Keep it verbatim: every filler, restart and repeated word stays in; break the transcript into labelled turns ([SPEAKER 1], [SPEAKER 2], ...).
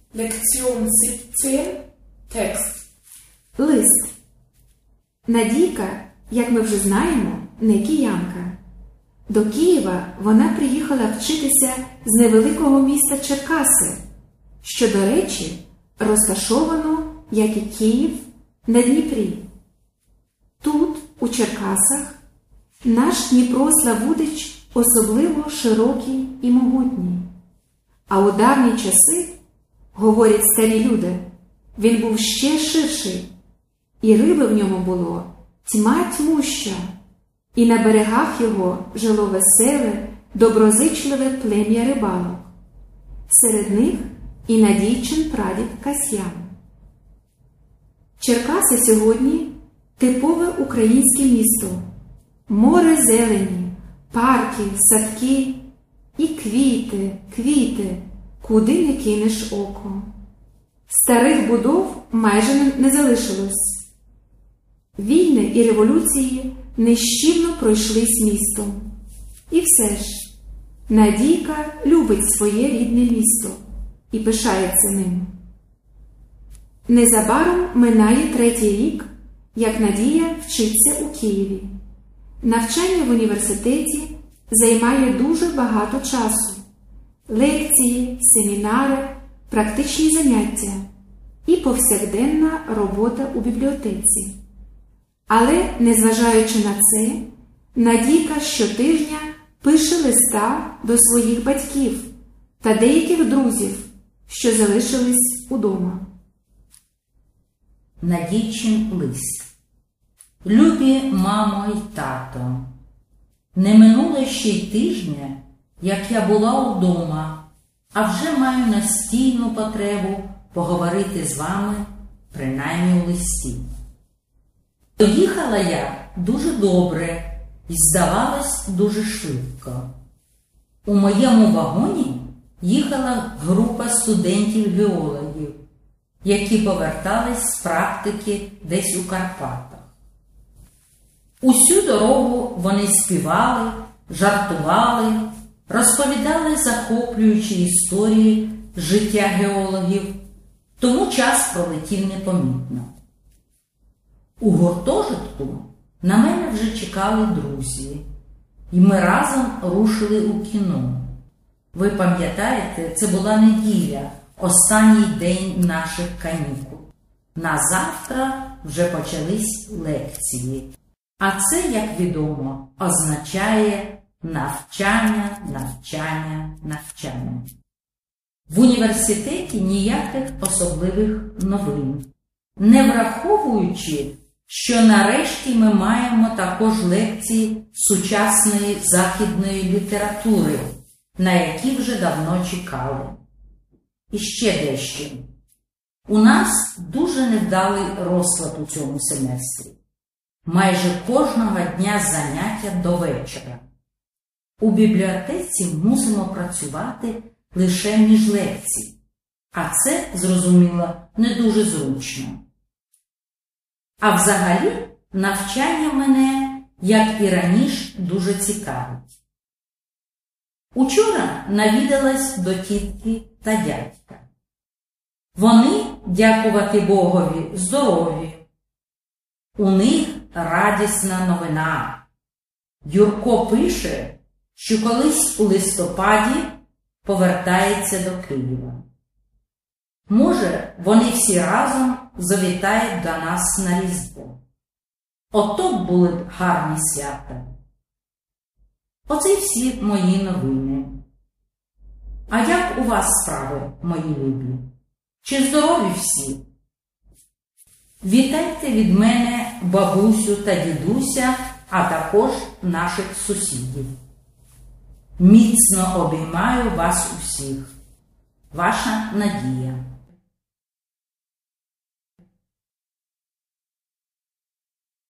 [SPEAKER 1] Lektion siebzehn. Текст.
[SPEAKER 2] Лист. Надійка, як ми вже знаємо, не киянка. До Києва вона приїхала вчитися з невеликого міста Черкаси, що, до речі, розташовано, як і Київ, на Дніпрі. Тут, у Черкасах, наш Дніпро Славутич особливо широкий і могутній. А у давні часи, говорять старі люди, він був ще ширший, і риби в ньому було тьма тьмуща, і на берегах його жило веселе, доброзичливе плем'я рибалок. Серед них і Надійчин прадід Касьян. Черкаси сьогодні – типове українське місто. Море зелені, парки, садки і квіти, квіти, куди не кинеш око. Старих будов майже не залишилось. Війни і революції нещівно пройшлись містом. І все ж, Надійка любить своє рідне місто і пишається ним. Незабаром минає третій рік, як Надія вчиться у Києві. Навчання в університеті займає дуже багато часу. Лекції, семінари, практичні заняття і повсякденна робота у бібліотеці. Але, незважаючи на це, Надійка щотижня пише листа до своїх батьків та деяких друзів, що залишились удома.
[SPEAKER 3] Надійчин лист. Любі мамо й тато, не минуло ще й тижня, як я була удома, а вже маю настійну потребу поговорити з вами, принаймні у листі. Доїхала я дуже добре і, здавалось, дуже швидко. У моєму вагоні їхала група студентів-геологів, які повертались з практики десь у Карпатах. Усю дорогу вони співали, жартували, розповідали захоплюючі історії життя геологів, тому час пролетів непомітно. У гуртожитку на мене вже чекали друзі, і ми разом рушили у кіно. Ви пам'ятаєте, це була неділя, останній день наших канікул. На завтра вже почались лекції. А це, як відомо, означає навчання, навчання, навчання. В університеті ніяких особливих новин, не враховуючи, що нарешті ми маємо також лекції сучасної західної літератури, на які вже давно чекали. І ще дещо. У нас дуже невдалий розклад у цьому семестрі. Майже кожного дня заняття до вечора. У бібліотеці мусимо працювати лише між лекцій, а це, зрозуміло, не дуже зручно. А взагалі, навчання мене, як і раніше, дуже цікавить. Учора навідалась до тітки та дядька. Вони, дякувати Богові, здорові. У них радісна новина. Юрко пише, що колись у листопаді повертається до Києва. Може, вони всі разом завітають до нас на Різдво. Ото б були б гарні свята. Оце всі мої новини. А як у вас справи, мої любі? Чи здорові всі? Вітайте від мене бабусю та дідуся, а також наших сусідів. Міцно обіймаю вас усіх. Ваша Надія.